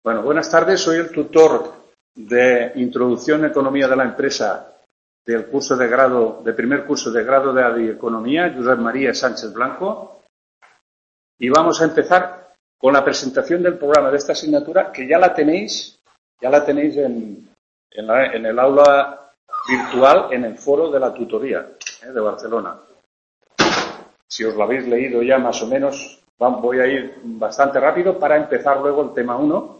Bueno, buenas tardes. Soy el tutor de Introducción a Economía de la Empresa del curso de grado, de primer curso de grado de ADI Economía, Josep María Sánchez Blanco. Y vamos a empezar con la presentación del programa de esta asignatura, que ya la tenéis en el aula virtual, en el foro de la tutoría de Barcelona. Si os lo habéis leído ya más o menos, voy a ir bastante rápido para empezar luego el tema 1.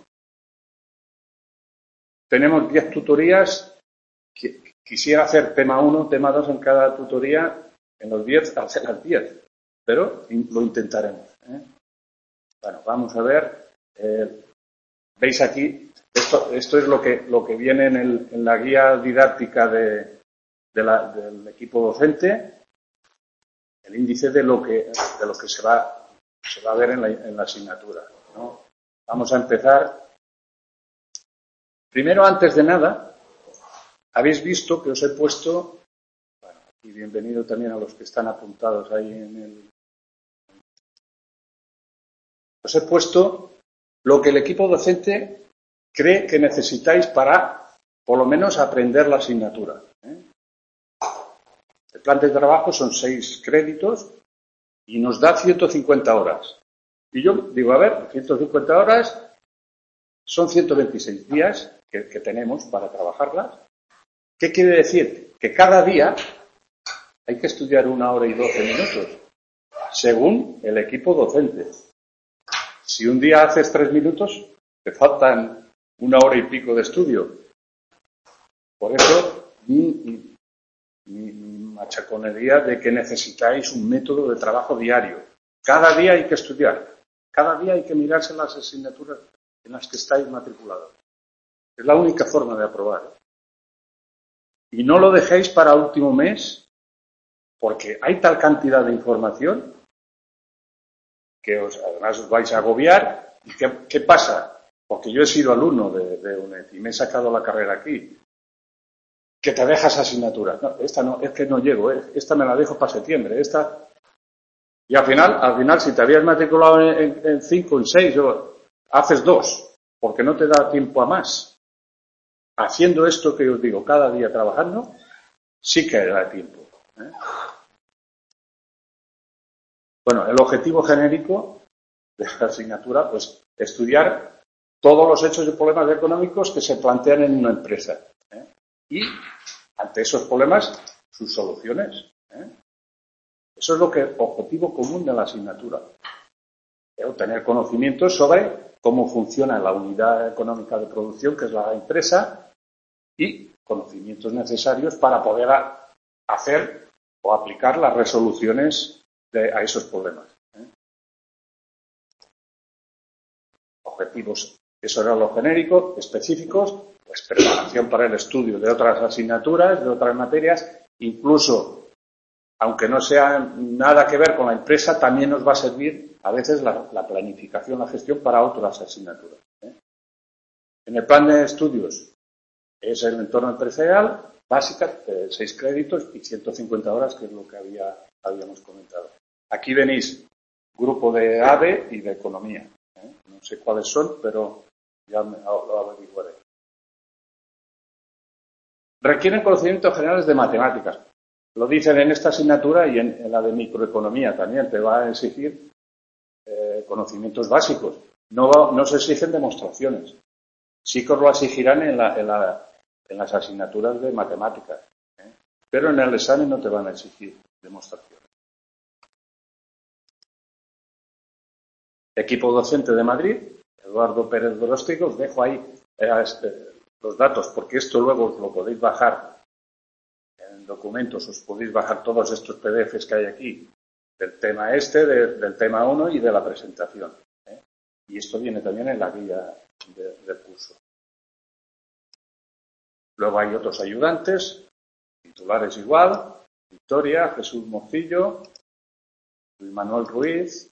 Tenemos 10 tutorías. Quisiera hacer tema 1, tema 2 en cada tutoría, en los 10, al ser las 10, pero lo intentaremos. Bueno, vamos a ver. Veis aquí, esto es lo que viene en la guía didáctica del equipo docente, el índice de lo que se va a ver en la asignatura, ¿no? Vamos a empezar. Primero, antes de nada, habéis visto que os he puesto, bueno, y bienvenido también a los que están apuntados ahí os he puesto lo que el equipo docente cree que necesitáis para, por lo menos, aprender la asignatura. El plan de trabajo son 6 créditos y nos da 150 horas. Y yo digo, a ver, 150 horas son 126 días que tenemos para trabajarlas. ¿Qué quiere decir? Que cada día hay que estudiar 1 hora y 12 minutos, según el equipo docente. Si un día haces 3 minutos, te faltan 1 hora y pico de estudio. Por eso, mi machaconería de que necesitáis un método de trabajo diario. Cada día hay que estudiar. Cada día hay que mirarse las asignaturas en las que estáis matriculados. Es la única forma de aprobar. Y no lo dejéis para último mes, porque hay tal cantidad de información que además os vais a agobiar. ¿Y qué pasa? Porque yo he sido alumno de UNED y me he sacado la carrera aquí. Que te dejas asignatura. No, esta no, es que no llego, esta me la dejo para septiembre, esta. Y al final, si te habías matriculado en 5, en 6, haces 2, porque no te da tiempo a más. Haciendo esto que os digo, cada día trabajando, sí que da tiempo. Bueno, el objetivo genérico de la asignatura, pues, estudiar todos los hechos y problemas económicos que se plantean en una empresa. Y, ante esos problemas, sus soluciones. Eso es objetivo común de la asignatura. Obtener conocimientos sobre cómo funciona la unidad económica de producción, que es la empresa, y conocimientos necesarios para poder hacer o aplicar las resoluciones a esos problemas. Objetivos, eso era lo genérico. Específicos, pues preparación para el estudio de otras asignaturas, de otras materias, incluso, aunque no sea nada que ver con la empresa, también nos va a servir a veces la planificación, la gestión para otras asignaturas. En el plan de estudios es el entorno empresarial, básica, 6 créditos y 150 horas, que es lo que habíamos comentado. Aquí venéis grupo de ADE y de economía. No sé cuáles son, pero ya lo averiguaré. Requieren conocimientos generales de matemáticas. Lo dicen en esta asignatura y en la de microeconomía también. Te va a exigir conocimientos básicos. No se exigen demostraciones. Sí que os lo exigirán en las asignaturas de matemáticas. Pero en el examen no te van a exigir demostraciones. Equipo docente de Madrid, Eduardo Pérez Doróstigo. Os dejo ahí los datos, porque esto luego os lo podéis bajar en documentos, os podéis bajar todos estos PDFs que hay aquí, del tema del tema 1 y de la presentación. Y esto viene también en la guía del curso. Luego hay otros ayudantes, titulares igual, Victoria, Jesús Mocillo, Luis Manuel Ruiz.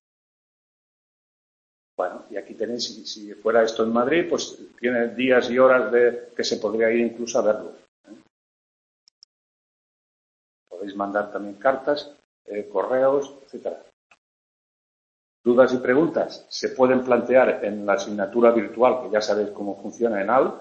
Bueno, y aquí tenéis, si fuera esto en Madrid, pues tiene días y horas que se podría ir incluso a verlo. Podéis mandar también cartas, correos, etcétera. Dudas y preguntas se pueden plantear en la asignatura virtual, que ya sabéis cómo funciona en AL,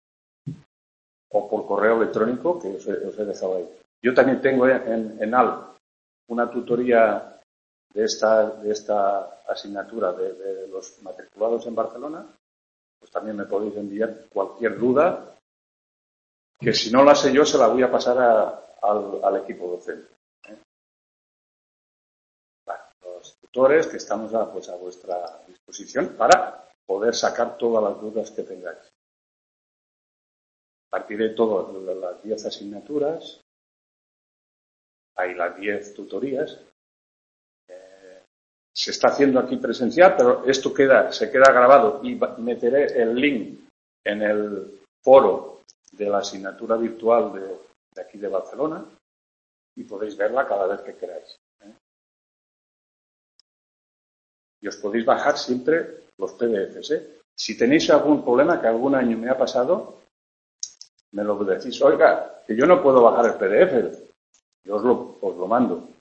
o por correo electrónico, que os he dejado ahí. Yo también tengo en AL una tutoría de esta asignatura de los matriculados en Barcelona. Pues también me podéis enviar cualquier duda, que si no la sé yo, se la voy a pasar al equipo docente. Bueno, los tutores que estamos a vuestra disposición para poder sacar todas las dudas que tengáis. Partiré todas las 10 asignaturas, hay las 10 tutorías. Se está haciendo aquí presencial, pero esto se queda grabado y meteré el link en el foro de la asignatura virtual de aquí de Barcelona y podéis verla cada vez que queráis. Y os podéis bajar siempre los PDFs. Si tenéis algún problema que algún año me ha pasado, me lo decís. Oiga, que yo no puedo bajar el PDF. Yo os lo mando.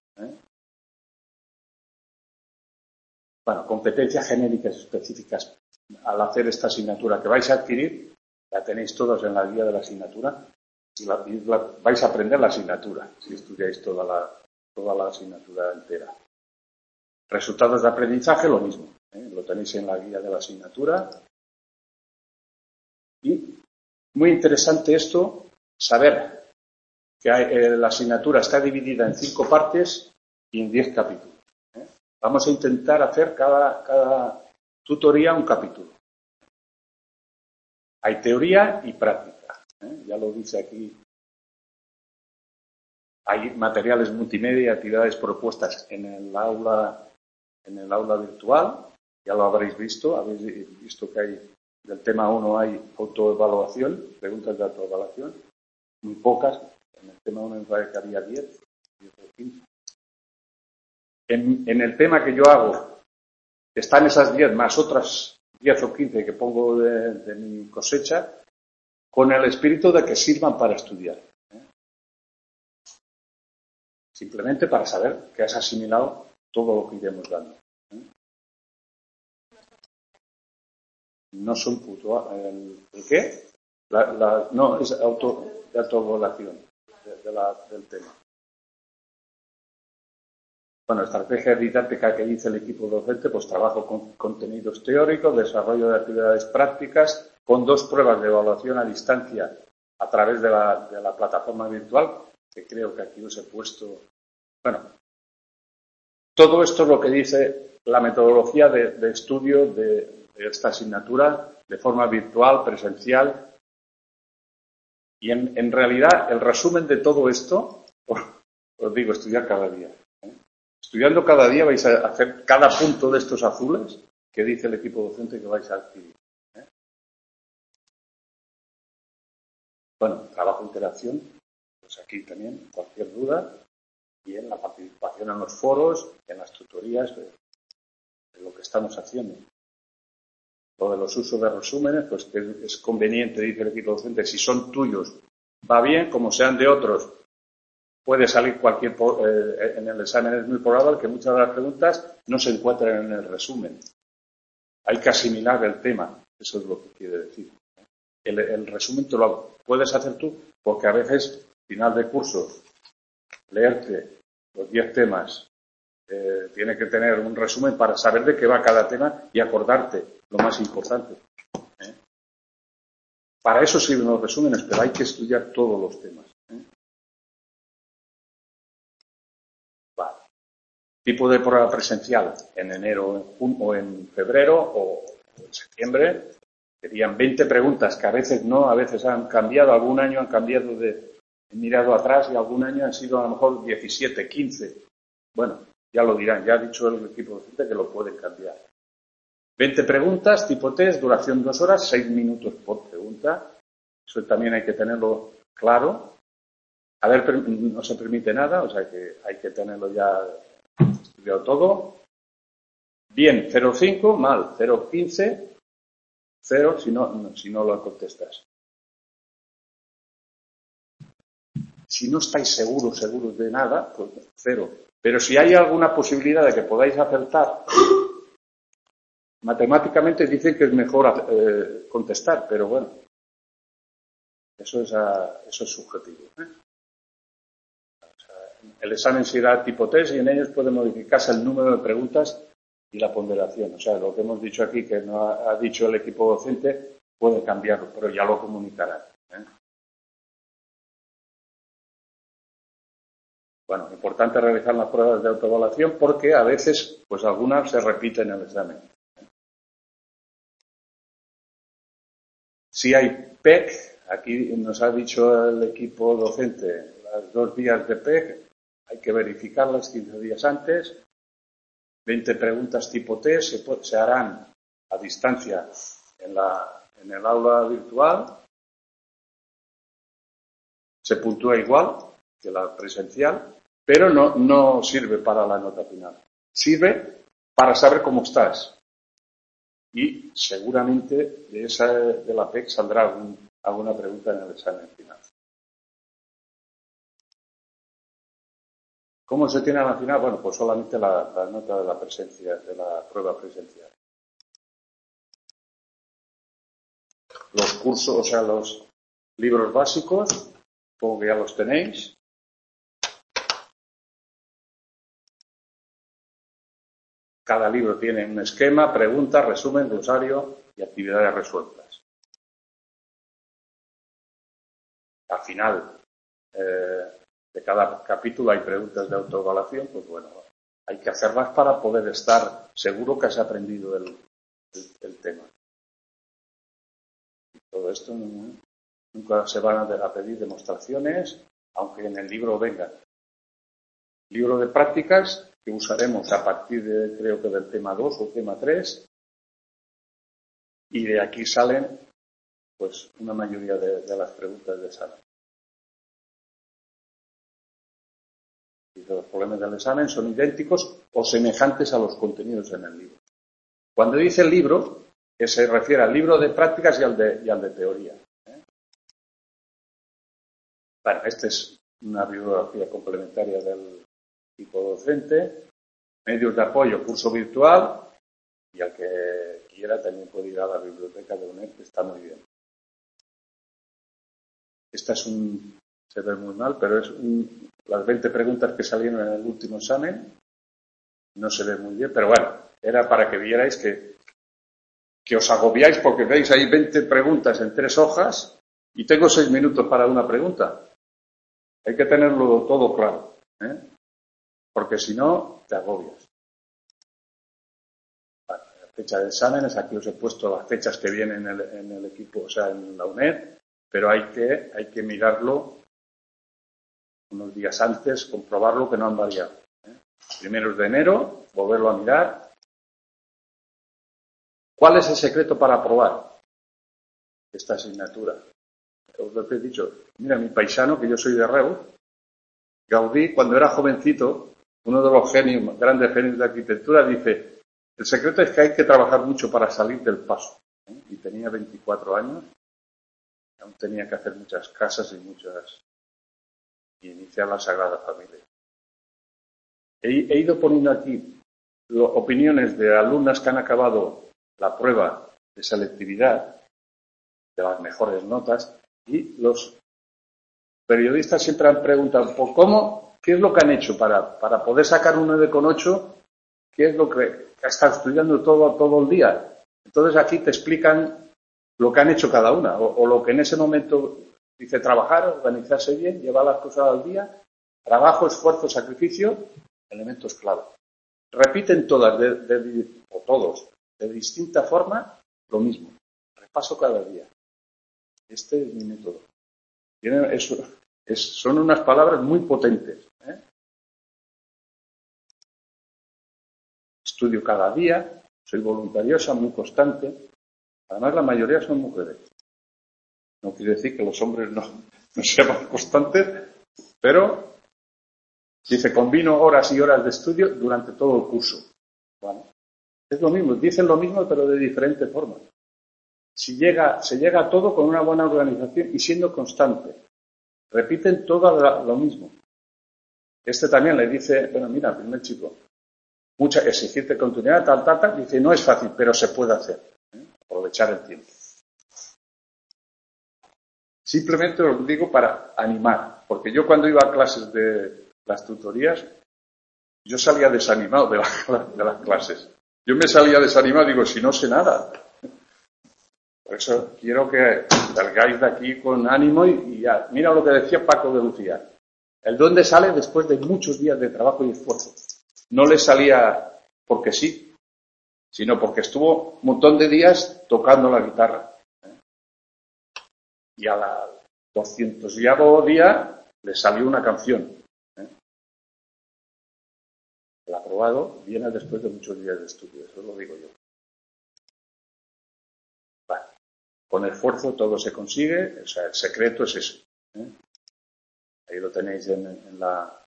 Bueno, competencias genéricas específicas al hacer esta asignatura que vais a adquirir, la tenéis todos en la guía de la asignatura y vais a aprender la asignatura si estudiáis toda la asignatura entera. Resultados de aprendizaje, lo mismo. Lo tenéis en la guía de la asignatura. Y muy interesante esto, saber que la asignatura está dividida en 5 partes y en 10 capítulos. Vamos a intentar hacer cada tutoría un capítulo. Hay teoría y práctica. Ya lo dice aquí. Hay materiales multimedia, actividades propuestas en el aula virtual. Ya lo habréis visto. Habéis visto que hay del tema 1 hay autoevaluación, preguntas de autoevaluación. Muy pocas. En el tema 1 me parece que había 10 o 15. En el tema que yo hago, están esas 10 más otras 10 o 15 que pongo de mi cosecha, con el espíritu de que sirvan para estudiar. Simplemente para saber que has asimilado todo lo que iremos dando. No son puntuales. ¿El qué? No, es autoevaluación del tema. Bueno, estrategia didáctica que dice el equipo docente, pues trabajo con contenidos teóricos, desarrollo de actividades prácticas, con 2 pruebas de evaluación a distancia a través de la plataforma virtual, que creo que aquí os he puesto. Bueno, todo esto es lo que dice la metodología de estudio de esta asignatura, de forma virtual, presencial. Y en realidad, el resumen de todo esto, os digo, estudiar cada día. Estudiando cada día vais a hacer cada punto de estos azules que dice el equipo docente que vais a adquirir. Bueno, trabajo interacción, pues aquí también cualquier duda y en la participación en los foros, en las tutorías de lo que estamos haciendo. Lo de los usos de resúmenes, pues que es conveniente, dice el equipo docente, si son tuyos va bien, como sean de otros. Puede salir cualquier. En el examen es muy probable que muchas de las preguntas no se encuentren en el resumen. Hay que asimilar el tema. Eso es lo que quiere decir. El resumen te lo puedes hacer tú, porque a veces, final de curso, leerte los 10 temas, tiene que tener un resumen para saber de qué va cada tema y acordarte lo más importante. Para eso sirven los resúmenes, pero hay que estudiar todos los temas. Tipo de prueba presencial en enero o en febrero o en septiembre serían 20 preguntas que a veces no, a veces han cambiado, algún año han cambiado he mirado atrás y algún año han sido a lo mejor 17, 15. Bueno, ya lo dirán, ya ha dicho el equipo docente que lo pueden cambiar. 20 preguntas, tipo test, duración 2 horas, 6 minutos por pregunta. Eso también hay que tenerlo claro. A ver, no se permite nada, o sea que hay que tenerlo ya estudiado todo. Bien, 0,5, mal, 0,15, 0 si no lo contestas. Si no estáis seguros de nada, pues 0. Pero si hay alguna posibilidad de que podáis acertar matemáticamente dicen que es mejor contestar, pero bueno, eso es subjetivo. O sea, el examen será tipo test y en ellos puede modificarse el número de preguntas y la ponderación. O sea, lo que hemos dicho aquí, que no ha dicho el equipo docente, puede cambiarlo, pero ya lo comunicarán. Bueno, importante realizar las pruebas de autoevaluación porque a veces, pues algunas se repiten en el examen. Si hay PEC, aquí nos ha dicho el equipo docente, las 2 días de PEC, hay que verificarlas 15 días antes. 20 preguntas tipo test se harán a distancia en el aula virtual. Se puntúa igual que la presencial, pero no sirve para la nota final. Sirve para saber cómo estás. Y seguramente de la PEC saldrá alguna pregunta en el examen final. ¿Cómo se tiene a la final? Bueno, pues solamente la nota de la presencia, de la prueba presencial. Los cursos, o sea, los libros básicos, supongo que ya los tenéis. Cada libro tiene un esquema, preguntas, resumen, glosario y actividades resueltas. Al final de cada capítulo hay preguntas de autoevaluación, pues bueno, hay que hacerlas para poder estar seguro que has aprendido el tema. Y todo esto nunca se van a pedir demostraciones, aunque en el libro venga. Libro de prácticas que usaremos a partir de, creo que del tema 2 o tema 3, y de aquí salen pues una mayoría de las preguntas de examen. Y los problemas del examen son idénticos o semejantes a los contenidos en el libro. Cuando dice el libro, que se refiere al libro de prácticas y al de teoría. Bueno, esta es una bibliografía complementaria del equipo docente, medios de apoyo, curso virtual, y al que quiera también puede ir a la biblioteca de UNED, que está muy bien. Esta se ve muy mal, pero es las 20 preguntas que salieron en el último examen. No se ve muy bien, pero bueno, era para que vierais que os agobiáis porque veis ahí 20 preguntas en 3 hojas y tengo 6 minutos para una pregunta. Hay que tenerlo todo claro, porque si no, te agobias. Bueno, la fecha de exámenes, aquí os he puesto las fechas que vienen en el equipo, o sea, en la UNED, pero hay que mirarlo unos días antes, comprobarlo que no han variado. Primeros de enero, volverlo a mirar. ¿Cuál es el secreto para aprobar esta asignatura? Os he dicho, mira, mi paisano, que yo soy de Reus, Gaudí, cuando era jovencito, uno de los grandes genios de arquitectura, dice, el secreto es que hay que trabajar mucho para salir del paso. Y tenía 24 años, aún tenía que hacer muchas casas y iniciar la Sagrada Familia. He ido poniendo aquí opiniones de alumnas que han acabado la prueba de selectividad, de las mejores notas, y los periodistas siempre han preguntado por qué es lo que han hecho para poder sacar un 9,8, qué es lo que ha estado estudiando todo el día. Entonces aquí te explican lo que han hecho cada una, o lo que en ese momento dice trabajar, organizarse bien, llevar las cosas al día, trabajo, esfuerzo, sacrificio, elementos clave. Repiten todas, o todos, de distinta forma, lo mismo. Repaso cada día. Este es mi método. Son unas palabras muy potentes. Estudio cada día, soy voluntariosa, muy constante. Además, la mayoría son mujeres. No quiere decir que los hombres no sean constantes, pero dice, combino horas y horas de estudio durante todo el curso. Bueno, es lo mismo, dicen lo mismo, pero de diferente forma. Se llega a todo con una buena organización y siendo constante. Repiten todo lo mismo. Este también le dice, bueno, mira, el primer chico, mucha exigente continuidad, tal, dice, no es fácil, pero se puede hacer. Aprovechar el tiempo. Simplemente os digo para animar, porque yo cuando iba a clases de las tutorías, yo salía desanimado de las clases. Yo me salía desanimado, digo, si no sé nada. Por eso quiero que salgáis de aquí con ánimo y ya. Mira lo que decía Paco de Lucía. El dónde sale después de muchos días de trabajo y esfuerzo. No le salía porque sí, sino porque estuvo un montón de días tocando la guitarra. Y a la 200º día le salió una canción. El aprobado viene después de muchos días de estudio, eso lo digo yo. Vale. Con esfuerzo todo se consigue, o sea, el secreto es eso. Ahí lo tenéis en la...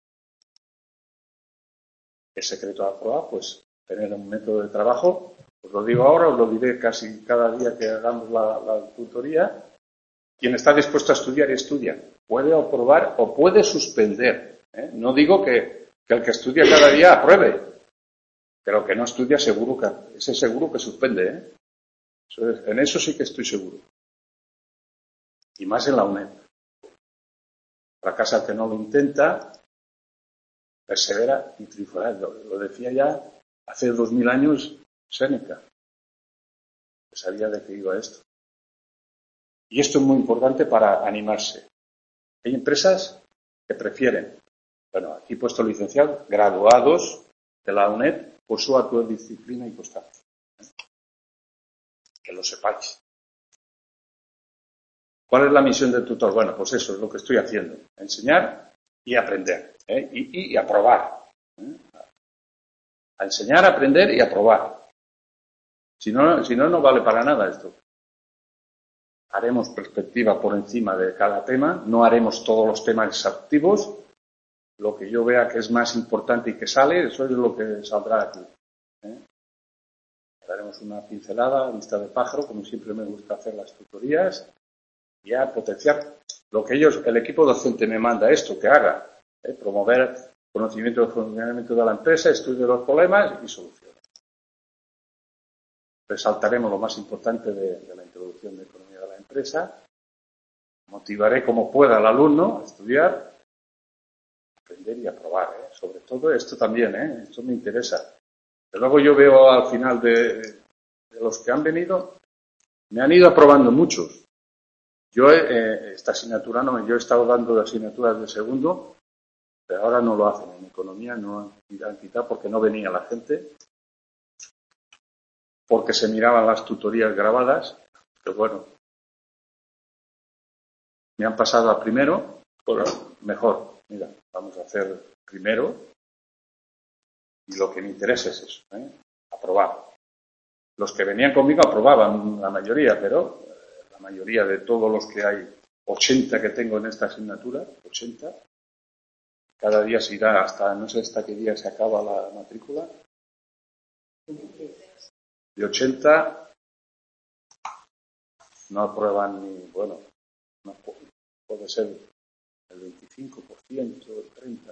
El secreto de aprobar, pues tener un método de trabajo. Os lo digo ahora, os lo diré casi cada día que hagamos la tutoría. Quien está dispuesto a estudiar y estudia, puede aprobar o puede suspender. No digo que el que estudia cada día apruebe, pero que no estudia seguro ese seguro que suspende. En eso sí que estoy seguro. Y más en la UNED. Fracasa el que no lo intenta, persevera y triunfará. Lo decía ya hace 2000 años Séneca, que sabía de qué iba esto. Y esto es muy importante para animarse. Hay empresas que prefieren, bueno, aquí he puesto licenciados, graduados de la UNED por su autodisciplina y constancia. Que lo sepáis. ¿Cuál es la misión del tutor? Bueno, pues eso es lo que estoy haciendo. Enseñar y aprender. Y aprobar. A enseñar, aprender y aprobar. Si no, no vale para nada esto. Haremos perspectiva por encima de cada tema. No haremos todos los temas exhaustivos. Lo que yo vea que es más importante y que sale, eso es lo que saldrá aquí. Daremos una pincelada, vista de pájaro, como siempre me gusta hacer las tutorías. Y a potenciar lo que el equipo docente me manda esto, que haga. Promover conocimiento del funcionamiento de la empresa, estudio de los problemas y soluciones. Resaltaremos lo más importante de la introducción de economía de la empresa. Motivaré como pueda al alumno a estudiar, aprender y aprobar. Sobre todo esto también, esto me interesa. Pero luego yo veo al final de los que han venido, me han ido aprobando muchos. Yo esta asignatura no, yo he estado dando asignaturas de segundo, pero ahora no lo hacen. En economía no han quitado porque no venía la gente, porque se miraban las tutorías grabadas, que bueno, me han pasado a primero, pero mejor, mira, vamos a hacer primero y lo que me interesa es eso, aprobar. Los que venían conmigo aprobaban la mayoría, pero la mayoría de todos los que hay, 80 que tengo en esta asignatura, 80, cada día se irá hasta, no sé hasta qué día se acaba la matrícula. De 80 no aprueban ni, bueno, no puede ser el 25%, el 30%.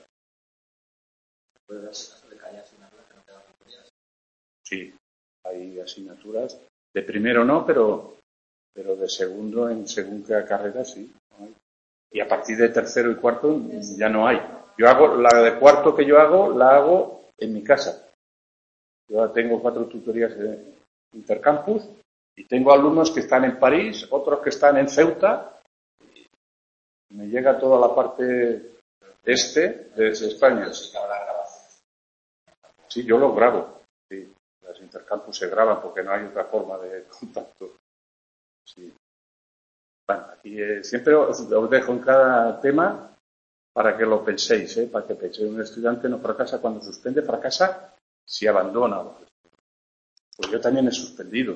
Sí, hay asignaturas. De primero no, pero de segundo, en según qué carrera, sí. Y a partir de tercero y cuarto ya no hay. Yo hago, la de cuarto que yo hago, la hago en mi casa. Yo tengo 4 tutorías en intercampus y tengo alumnos que están en París, otros que están en Ceuta. Me llega toda la parte este de España. Sí, yo lo grabo. Sí, las intercampus se graban porque no hay otra forma de contacto. Sí. Bueno, aquí siempre os dejo en cada tema para que lo penséis, para que penséis. Un estudiante no fracasa cuando suspende, fracasa si abandona. Pues yo también he suspendido.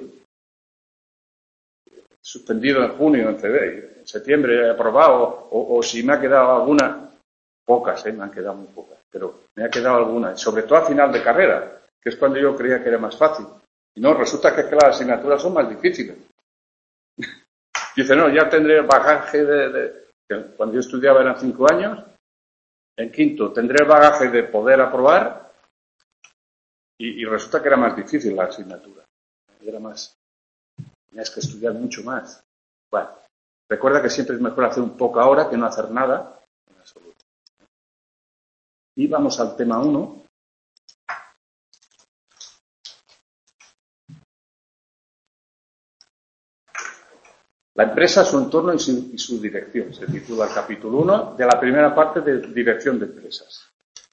He suspendido en junio, en septiembre he aprobado, o si me ha quedado alguna, pocas, me han quedado muy pocas, pero me ha quedado alguna, sobre todo a final de carrera, que es cuando yo creía que era más fácil. Y no, resulta que las asignaturas son más difíciles. Dice, no, ya tendré el bagaje que cuando yo estudiaba eran 5 años, en quinto tendré el bagaje de poder aprobar Y resulta que era más difícil la asignatura. Tenías que estudiar mucho más. Bueno, recuerda que siempre es mejor hacer un poco ahora que no hacer nada en absoluto. Y vamos al tema 1. La empresa, su entorno y su dirección. Se titula el capítulo 1 de la primera parte de dirección de empresas.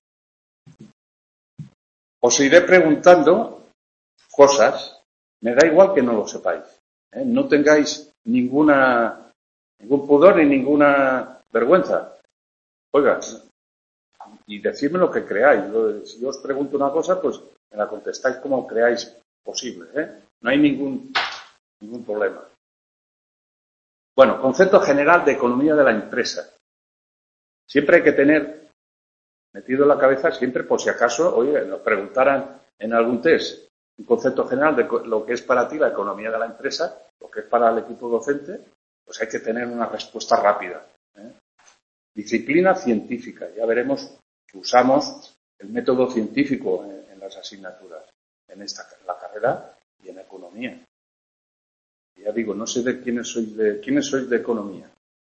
Os iré preguntando cosas. Me da igual que no lo sepáis. No tengáis ningún pudor ni ninguna vergüenza. Oiga, y decidme lo que creáis. Si yo os pregunto una cosa, pues me la contestáis como creáis posible. No hay ningún problema. Bueno, concepto general de economía de la empresa. Siempre hay que tener metido en la cabeza, siempre por si acaso, oye, nos preguntaran en algún test un concepto general de lo que es para ti la economía de la empresa, lo que es para el equipo docente, pues hay que tener una respuesta rápida. Disciplina científica. Ya veremos que usamos el método científico en las asignaturas, en la carrera y en economía. Ya digo, no sé de quiénes sois de economía.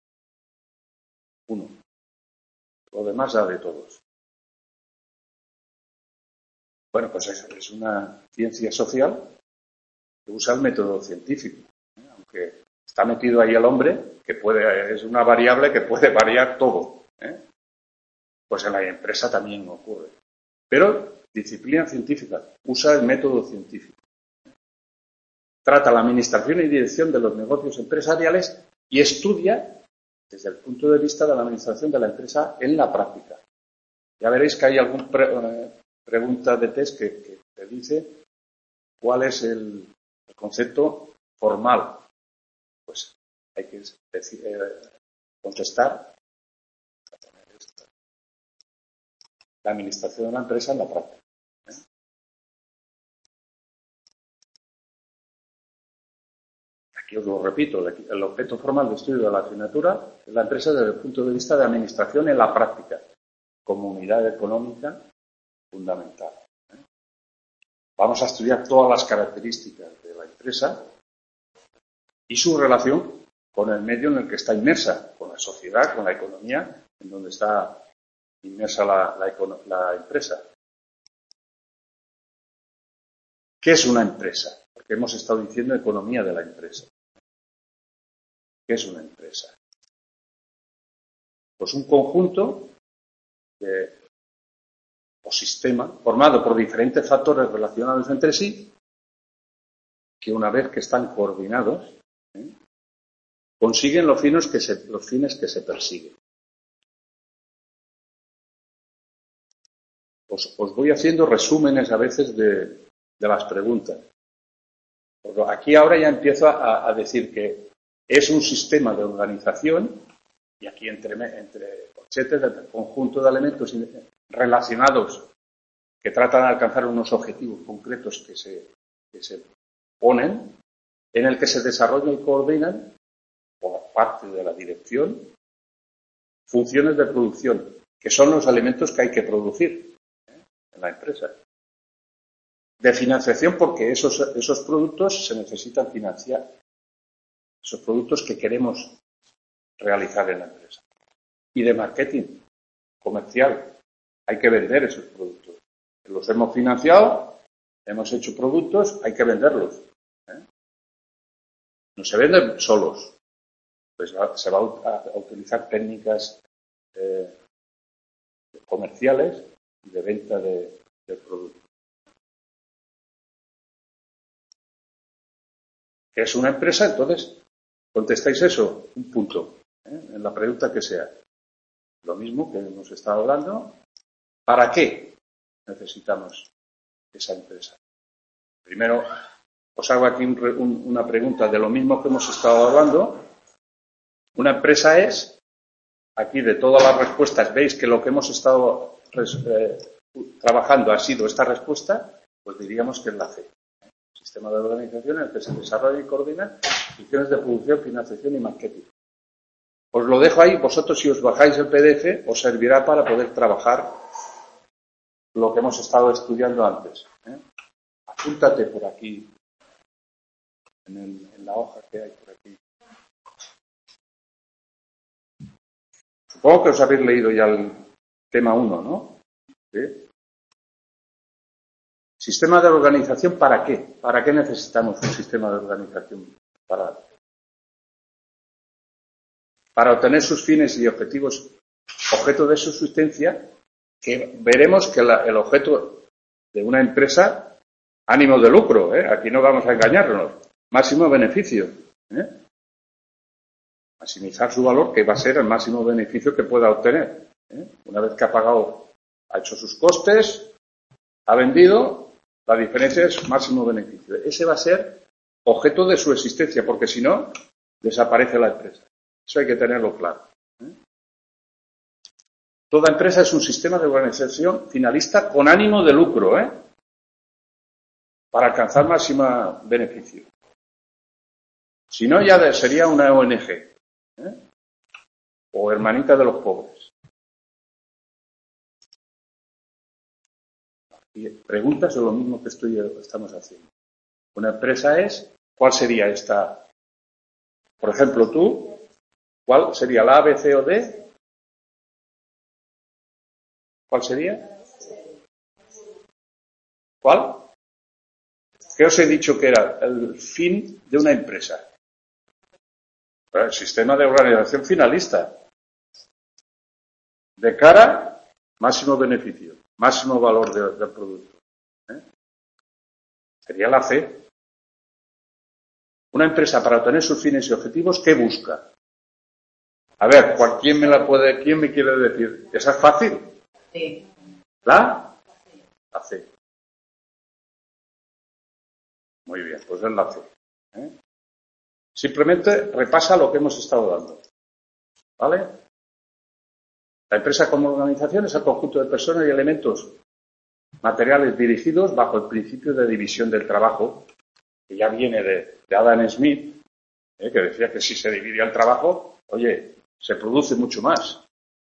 Uno. Lo demás ya de todos. Bueno, pues es una ciencia social que usa el método científico. Aunque está metido ahí el hombre, que es una variable que puede variar todo. Pues en la empresa también ocurre. Pero disciplina científica, usa el método científico. Trata la administración y dirección de los negocios empresariales y estudia desde el punto de vista de la administración de la empresa en la práctica. Ya veréis que hay alguna pregunta de test que te dice cuál es el concepto formal. Pues hay que contestar la administración de la empresa en la práctica. Aquí os lo repito, el objeto formal de estudio de la asignatura es la empresa desde el punto de vista de administración en la práctica, como unidad económica fundamental. Vamos a estudiar todas las características de la empresa y su relación con el medio en el que está inmersa, con la sociedad, con la economía, en donde está inmersa la empresa. ¿Qué es una empresa? Porque hemos estado diciendo economía de la empresa. ¿Qué es una empresa? Pues un conjunto o sistema formado por diferentes factores relacionados entre sí que una vez que están coordinados consiguen los fines que se persiguen. Os voy haciendo resúmenes a veces de las preguntas. Aquí ahora ya empiezo a decir que es un sistema de organización y aquí entre corchetes del conjunto de elementos relacionados que tratan de alcanzar unos objetivos concretos que se ponen, en el que se desarrollan y coordinan por parte de la dirección funciones de producción, que son los elementos que hay que producir en la empresa. De financiación, porque esos productos se necesitan financiar. Esos productos que queremos realizar en la empresa. Y de marketing comercial. Hay que vender esos productos. Los hemos financiado, hemos hecho productos, hay que venderlos. No se venden solos. Pues se va a utilizar técnicas comerciales y de venta de productos. ¿Qué es una empresa? Entonces, contestáis eso, un punto, en la pregunta que sea. Lo mismo que hemos estado hablando. ¿Para qué necesitamos esa empresa? Primero, os hago aquí una pregunta de lo mismo que hemos estado hablando. Una empresa es, aquí de todas las respuestas, veis que lo que hemos estado trabajando ha sido esta respuesta, pues diríamos que es la C. Sistema de organización en el que se desarrolla y coordina funciones de producción, financiación y marketing. Os lo dejo ahí, vosotros si os bajáis el PDF os servirá para poder trabajar lo que hemos estado estudiando antes. Apúntate por aquí, en la hoja que hay por aquí. Supongo que os habéis leído ya el tema 1, ¿no? ¿Sí? ¿Sistema de organización para qué? ¿Para qué necesitamos un sistema de organización? Para obtener sus fines y objetivos, objeto de subsistencia, que veremos que el objeto de una empresa, ánimo de lucro, aquí no vamos a engañarnos, máximo beneficio, maximizar su valor, que va a ser el máximo beneficio que pueda obtener. Una vez que ha pagado, ha hecho sus costes, ha vendido, la diferencia es máximo beneficio. Ese va a ser objeto de su existencia, porque si no, desaparece la empresa. Eso hay que tenerlo claro. Toda empresa es un sistema de organización finalista con ánimo de lucro, para alcanzar máximo beneficio. Si no, ya sería una ONG, o hermanita de los pobres. Y preguntas de lo mismo que estamos haciendo. Una empresa es, ¿cuál sería esta? Por ejemplo, tú, ¿cuál sería la A, B, C o D? ¿Cuál sería? ¿Cuál? ¿Qué os he dicho que era el fin de una empresa? El sistema de organización finalista. De cara, máximo beneficio, máximo valor del producto. Sería la C. Una empresa, para obtener sus fines y objetivos, ¿qué busca? A ver, ¿quién me quiere decir? ¿Esa es fácil? Sí. ¿La C. Muy bien, pues es la C. Simplemente repasa lo que hemos estado dando. ¿Vale? La empresa como organización es el conjunto de personas y elementos materiales dirigidos bajo el principio de división del trabajo, que ya viene de Adam Smith, que decía que si se dividía el trabajo, oye, se produce mucho más.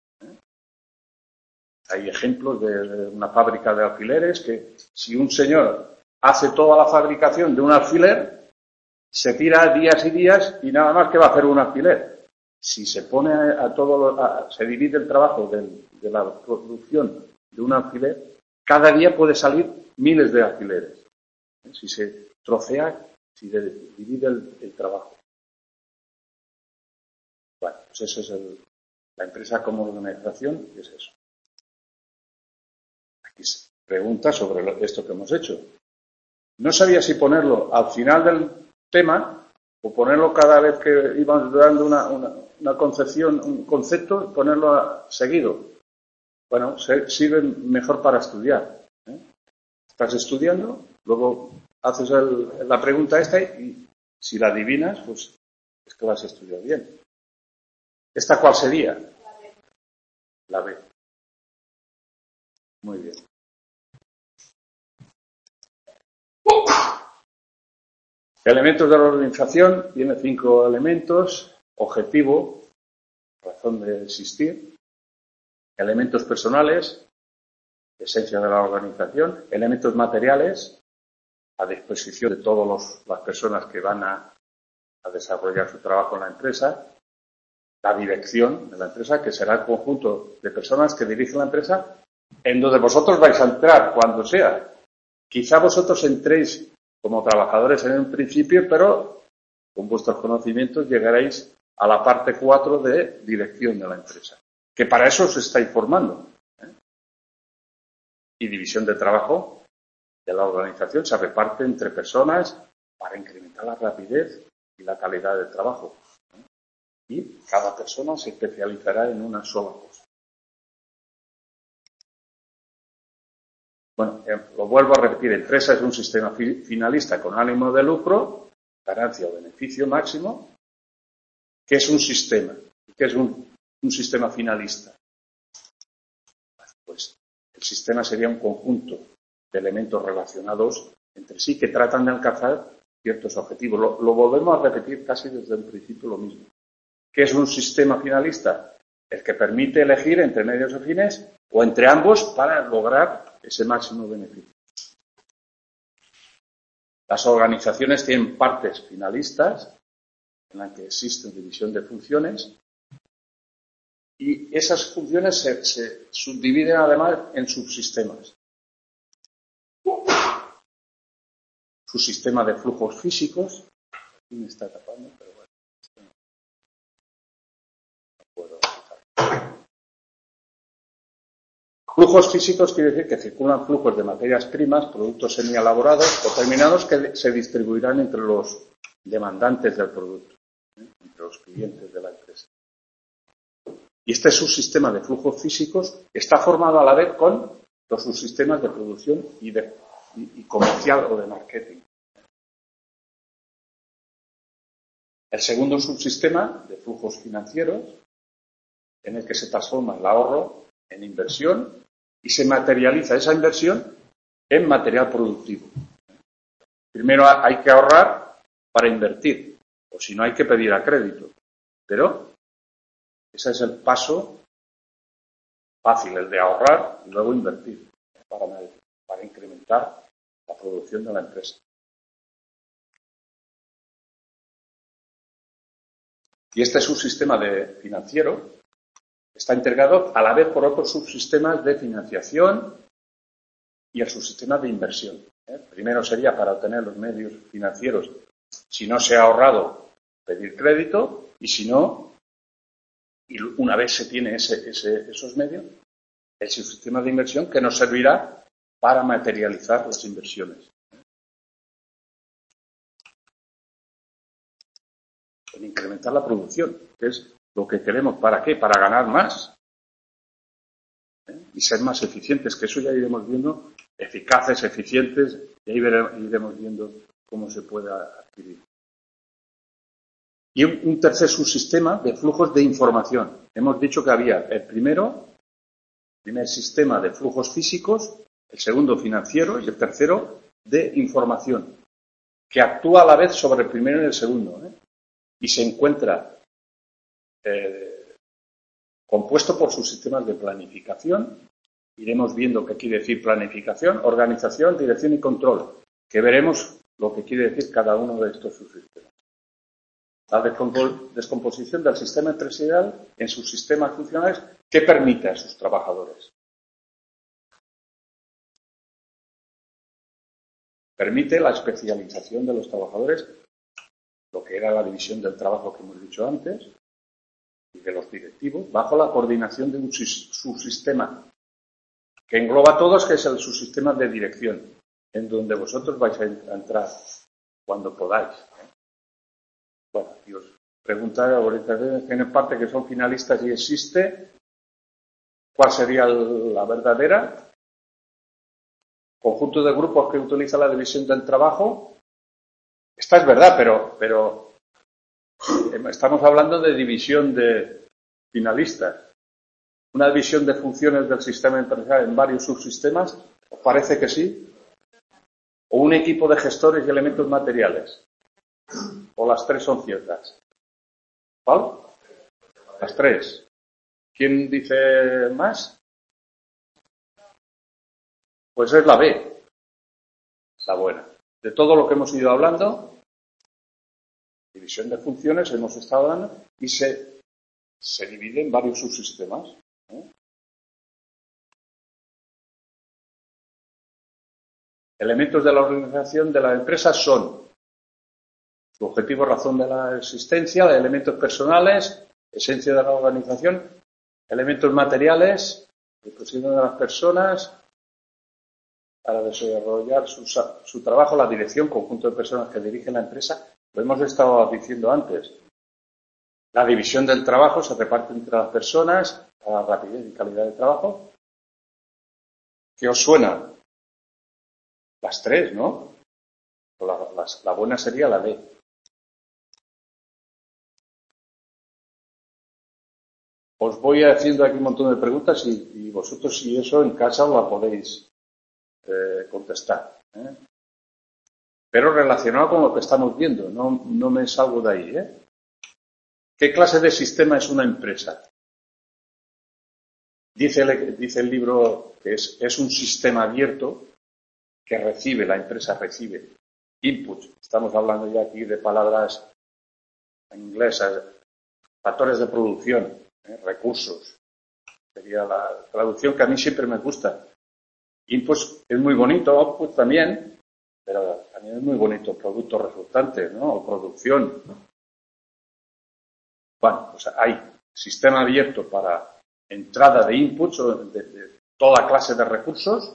Hay ejemplos de una fábrica de alfileres que si un señor hace toda la fabricación de un alfiler, se tira días y días y nada más que va a hacer un alfiler. Si se pone se divide el trabajo de la producción de un alfiler, cada día puede salir miles de alfileres. Si se trocea, si se divide el trabajo. Bueno, pues eso es la empresa como organización, es eso. Aquí se pregunta sobre esto que hemos hecho. No sabía si ponerlo al final del tema o ponerlo cada vez que íbamos dando una concepción, un concepto, ponerlo seguido. Bueno, sirve mejor para estudiar. Estás estudiando, luego haces la pregunta esta y si la adivinas, pues es que la has estudiado bien. ¿Esta cuál sería? La B. Muy bien. Elementos de la organización, tiene 5 elementos: objetivo, razón de existir; elementos personales, esencia de la organización; elementos materiales, a disposición de todas las personas que van a desarrollar su trabajo en la empresa; la dirección de la empresa, que será el conjunto de personas que dirigen la empresa, en donde vosotros vais a entrar cuando sea. Quizá vosotros entréis como trabajadores en un principio, pero con vuestros conocimientos llegaréis a la parte 4 de dirección de la empresa, que para eso os estáis formando. Y división de trabajo de la organización se reparte entre personas para incrementar la rapidez y la calidad del trabajo. Y cada persona se especializará en una sola cosa. Bueno, lo vuelvo a repetir, empresa es un sistema finalista con ánimo de lucro, ganancia o beneficio máximo. ¿Qué es un sistema? ¿Qué es un sistema finalista? Pues el sistema sería un conjunto de elementos relacionados entre sí que tratan de alcanzar ciertos objetivos. Lo volvemos a repetir casi desde el principio lo mismo. ¿Qué es un sistema finalista? El que permite elegir entre medios o fines o entre ambos para lograr ese máximo beneficio. Las organizaciones tienen partes finalistas en las que existe división de funciones y esas funciones se subdividen además en subsistemas. Subsistema de flujos físicos. Aquí me está tapando, pero bueno. No puedo quitar. Flujos físicos quiere decir que circulan flujos de materias primas, productos semielaborados o terminados que se distribuirán entre los demandantes del producto, entre los clientes de la empresa. Y este subsistema de flujos físicos está formado a la vez con los subsistemas de producción y comercial o de marketing. El segundo subsistema de flujos financieros, en el que se transforma el ahorro en inversión y se materializa esa inversión en material productivo. Primero hay que ahorrar para invertir, o si no hay que pedir a crédito. Pero ese es el paso fácil, el de ahorrar y luego invertir para incrementar la producción de la empresa. Y este subsistema financiero está integrado a la vez por otros subsistemas de financiación y el subsistema de inversión. Primero sería para obtener los medios financieros, si no se ha ahorrado, pedir crédito, y si no, y una vez se tiene esos medios, el subsistema de inversión que nos servirá para materializar las inversiones. En incrementar la producción, que es lo que queremos. ¿Para qué? Para ganar más y ser más eficientes, que eso ya iremos viendo, eficaces, eficientes, y ahí iremos viendo cómo se puede adquirir. Y un tercer subsistema de flujos de información. Hemos dicho que había el primer sistema de flujos físicos, el segundo financiero y el tercero de información, que actúa a la vez sobre el primero y el segundo, y se encuentra compuesto por subsistemas de planificación. Iremos viendo qué quiere decir planificación, organización, dirección y control, que veremos lo que quiere decir cada uno de estos subsistemas. La descomposición del sistema empresarial en sus sistemas funcionales que permite a sus trabajadores. Permite la especialización de los trabajadores, lo que era la división del trabajo que hemos dicho antes, y de los directivos, bajo la coordinación de un subsistema que engloba a todos, que es el subsistema de dirección, en donde vosotros vais a entrar cuando podáis. Bueno, y os preguntaré orientaciones que en parte que son finalistas y existe, ¿cuál sería la verdadera? Conjunto de grupos que utiliza la división del trabajo. Esta es verdad, pero estamos hablando de división de finalistas. Una división de funciones del sistema empresarial en varios subsistemas, ¿os parece que sí? ¿O un equipo de gestores y elementos materiales? ¿O las tres son ciertas? ¿Cuál? Las tres. ¿Quién dice más? Pues es la B, la buena. De todo lo que hemos ido hablando, división de funciones, hemos estado hablando, y se divide en varios subsistemas. Elementos de la organización de la empresa son su objetivo, razón de la existencia, elementos personales, esencia de la organización, elementos materiales, disposición de las personas para desarrollar su trabajo, la dirección, conjunto de personas que dirigen la empresa. Lo hemos estado diciendo antes. La división del trabajo se reparte entre las personas, la rapidez y calidad de trabajo. ¿Qué os suena? Las tres, ¿no? La buena sería la D. Os voy haciendo aquí un montón de preguntas y vosotros, si eso en casa, os la podéis contestar. Pero relacionado con lo que estamos viendo, no me salgo de ahí. ¿Qué clase de sistema es una empresa? Dice el libro que es un sistema abierto que la empresa recibe inputs. Estamos hablando ya aquí de palabras inglesas, factores de producción, recursos. Sería la traducción que a mí siempre me gusta. Inputs es muy bonito, output también, pero también es muy bonito productos resultantes, ¿no? O producción. Bueno, pues hay sistema abierto para entrada de inputs o de toda clase de recursos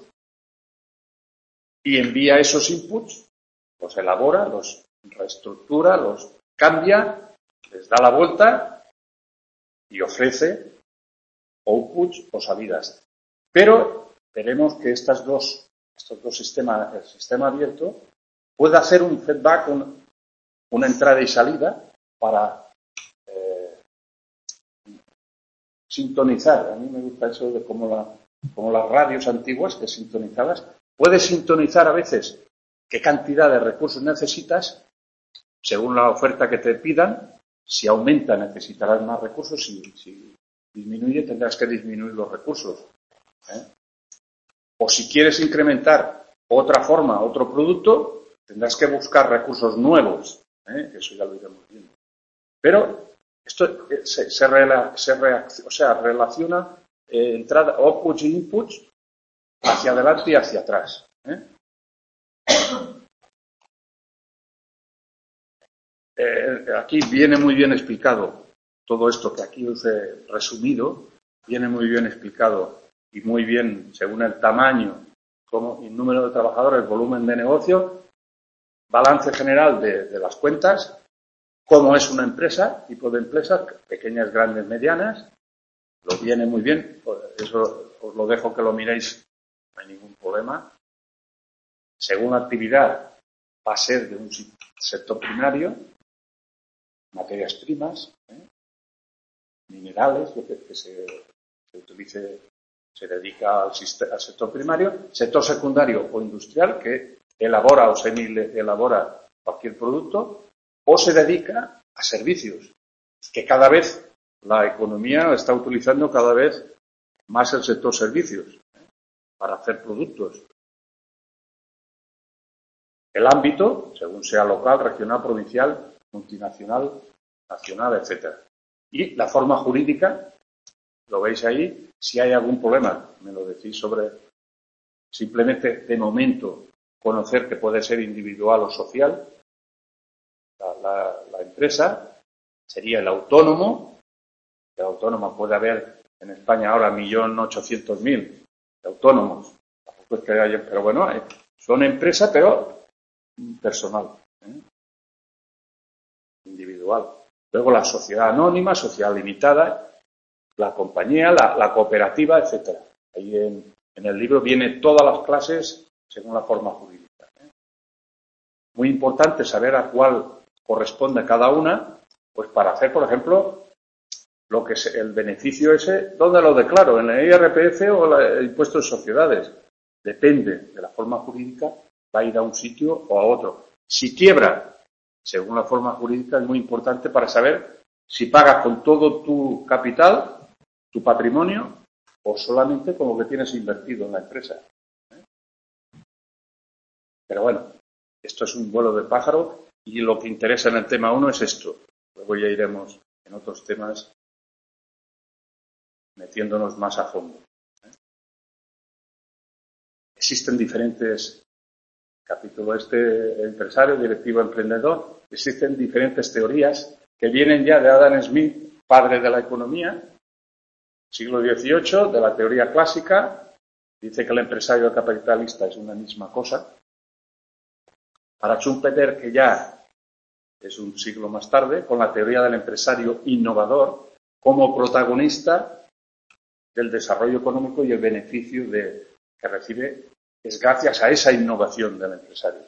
y envía esos inputs, los elabora, los reestructura, los cambia, les da la vuelta y ofrece outputs o salidas. Pero veremos que estos dos sistemas, el sistema abierto, puede hacer un feedback, una entrada y salida para sintonizar. A mí me gusta eso de como las radios antiguas que sintonizabas. Puedes sintonizar a veces qué cantidad de recursos necesitas según la oferta que te pidan. Si aumenta, necesitarás más recursos. Si disminuye, tendrás que disminuir los recursos. O si quieres incrementar otra forma, otro producto, tendrás que buscar recursos nuevos. Eso ya lo iremos viendo. Pero esto se relaciona entrada, outputs y inputs hacia adelante y hacia atrás. Aquí viene muy bien explicado todo esto que aquí os he resumido, viene muy bien explicado y muy bien según el tamaño, como el número de trabajadores, volumen de negocio, balance general de las cuentas, cómo es una empresa, tipo de empresas, pequeñas, grandes, medianas, lo viene muy bien, eso os lo dejo que lo miréis, no hay ningún problema. Según la actividad, va a ser de un sector primario, materias primas, minerales, lo que se utilice, se dedica al sector primario, sector secundario o industrial, que elabora o semi-elabora cualquier producto, o se dedica a servicios, que cada vez la economía está utilizando cada vez más el sector servicios para hacer productos. El ámbito, según sea local, regional, provincial, multinacional, nacional, etcétera. Y la forma jurídica, lo veis ahí, si hay algún problema, me lo decís sobre, simplemente de momento, conocer que puede ser individual o social. La empresa sería el autónomo. El autónomo puede haber en España ahora 1.800.000 autónomos. Tampoco es que haya, pero bueno, son empresa, pero personal, individual. Luego la sociedad anónima, sociedad limitada, la compañía, la cooperativa, etcétera. Ahí en el libro viene todas las clases según la forma jurídica. Muy importante saber a cuál corresponde cada una, pues para hacer, por ejemplo, lo que es el beneficio ese, ¿dónde lo declaro? ¿En el IRPF o el impuesto de sociedades? Depende de la forma jurídica, va a ir a un sitio o a otro. Si quiebra, según la forma jurídica, es muy importante para saber si pagas con todo tu capital, tu patrimonio, o solamente con lo que tienes invertido en la empresa. Pero bueno, esto es un vuelo de pájaro y lo que interesa en el tema 1 es esto. Luego ya iremos en otros temas metiéndonos más a fondo. Existen diferentes capítulos, empresario, directivo, emprendedor, existen diferentes teorías que vienen ya de Adam Smith, padre de la economía, siglo XVIII, de la teoría clásica, dice que el empresario capitalista es una misma cosa. Para Schumpeter, que ya es un siglo más tarde, con la teoría del empresario innovador como protagonista del desarrollo económico y el beneficio que recibe es gracias a esa innovación del empresario.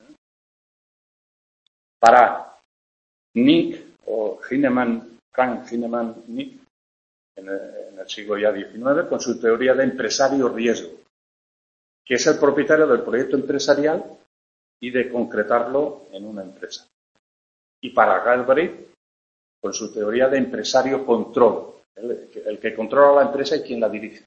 Para Nick o Frank Heinemann Nick, en el siglo ya XIX, con su teoría de empresario riesgo, que es el propietario del proyecto empresarial y de concretarlo en una empresa. Y para Galbraith, con su teoría de empresario control, el que controla la empresa y quien la dirige.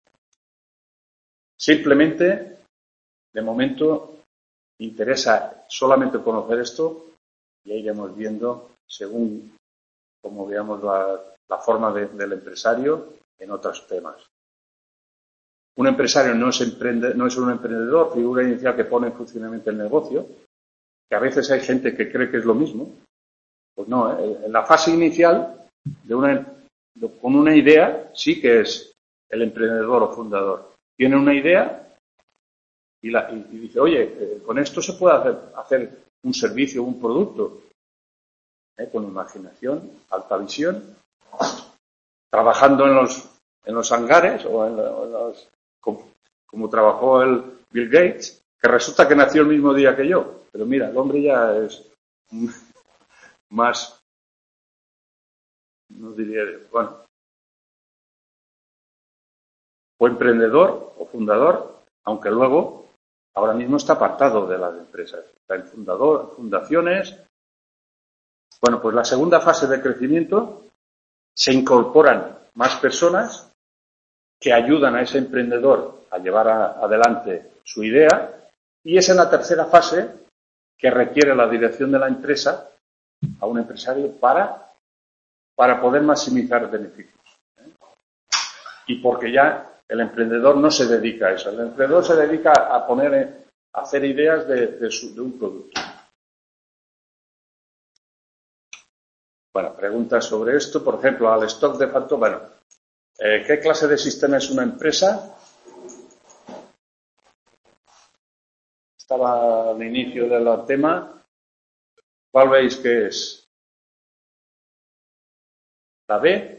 Simplemente, de momento, interesa solamente conocer esto y ya iremos viendo, según como veamos la forma del empresario, en otros temas. Un empresario no es un emprendedor, figura inicial que pone en funcionamiento el negocio, que a veces hay gente que cree que es lo mismo. Pues no, en la fase inicial, con una idea, sí que es el emprendedor o fundador. Tiene una idea y dice, oye, con esto se puede hacer un servicio, un producto, con imaginación, alta visión, trabajando en los hangares o como trabajó el Bill Gates, que resulta que nació el mismo día que yo. Pero mira, el hombre ya es más, no diría, bueno, fue emprendedor o fundador, aunque luego, ahora mismo está apartado de las empresas. Está en fundaciones. Bueno, pues la segunda fase de crecimiento se incorporan más personas que ayudan a ese emprendedor a llevar adelante su idea, y es en la tercera fase que requiere la dirección de la empresa a un empresario para poder maximizar beneficios. Y porque ya el emprendedor no se dedica a eso, el emprendedor se dedica a hacer ideas de un producto. Bueno, preguntas sobre esto, por ejemplo, al stock de factor. Bueno, ¿qué clase de sistema es una empresa? Estaba al inicio del tema. ¿Cuál veis que es? La B.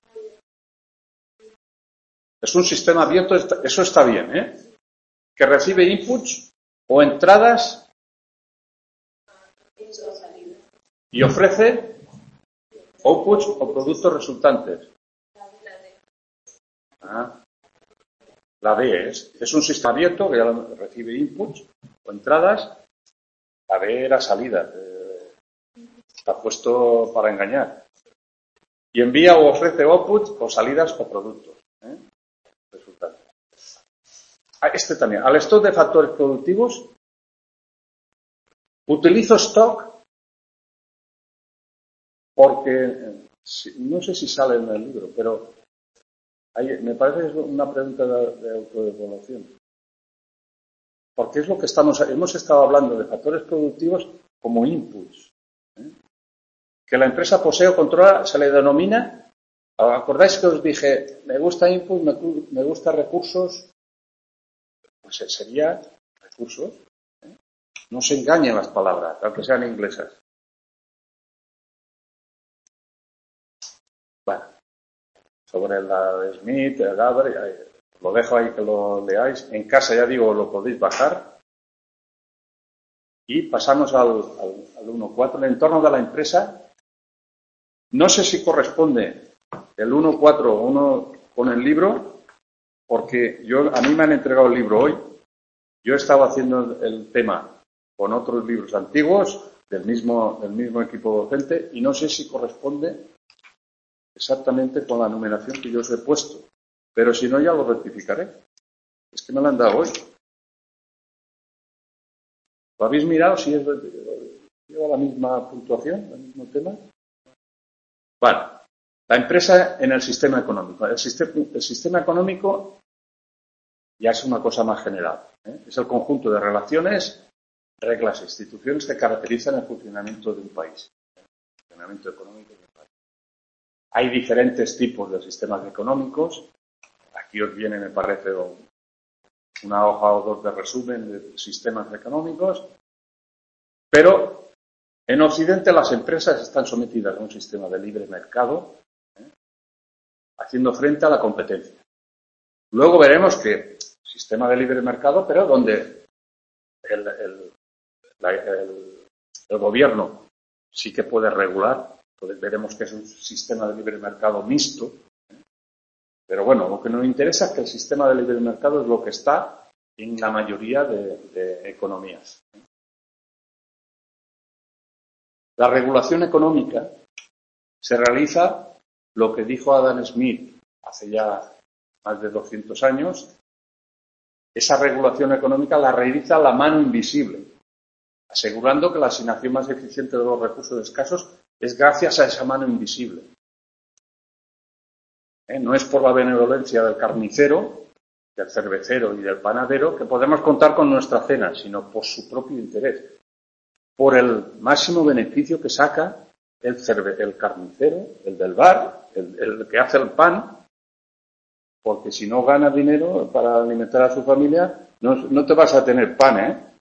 Es un sistema abierto, eso está bien, ¿eh? Que recibe inputs o entradas y ofrece outputs o productos resultantes. La B es un sistema abierto que recibe inputs o entradas. La B era salida. Está puesto para engañar. Y envía o ofrece outputs o salidas o productos. Resultantes. Este también. Al stock de factores productivos, utilizo stock porque, no sé si sale en el libro, pero me parece que es una pregunta de autoevaluación. Porque es lo que hemos estado hablando de factores productivos como inputs. Que la empresa posee o controla, se le denomina. ¿Acordáis que os dije, me gusta input, me gusta recursos? Pues sería recursos. No se engañen las palabras, aunque sean inglesas. Bueno, sobre la de Smith, el Gaber, lo dejo ahí que lo leáis. En casa, ya digo, lo podéis bajar. Y pasamos al 1.4. El entorno de la empresa. No sé si corresponde el 1.4 con el libro, porque a mí me han entregado el libro hoy. Yo he estado haciendo el tema con otros libros antiguos del mismo equipo docente y no sé si corresponde exactamente con la numeración que yo os he puesto. Pero si no, ya lo rectificaré. Es que me lo han dado hoy. ¿Lo habéis mirado si lleva la misma puntuación, el mismo tema? Vale. La empresa en el sistema económico. El sistema económico ya es una cosa más general. Es el conjunto de relaciones, reglas e instituciones que caracterizan el funcionamiento de un país. El funcionamiento económico de un país. Hay diferentes tipos de sistemas económicos. Aquí os viene, me parece, una hoja o dos de resumen de sistemas económicos. Pero en Occidente las empresas están sometidas a un sistema de libre mercado, haciendo frente a la competencia. Luego veremos que sistema de libre mercado, pero donde el gobierno sí que puede regular. Entonces veremos que es un sistema de libre mercado mixto. Pero bueno, lo que nos interesa es que el sistema de libre mercado es lo que está en la mayoría de economías. La regulación económica se realiza lo que dijo Adam Smith hace ya más de 200 años, esa regulación económica la realiza la mano invisible, asegurando que la asignación más eficiente de los recursos escasos es gracias a esa mano invisible. No es por la benevolencia del carnicero, del cervecero y del panadero que podemos contar con nuestra cena, sino por su propio interés, por el máximo beneficio que saca el carnicero, el del bar, el que hace el pan, porque si no gana dinero para alimentar a su familia, no te vas a tener pan,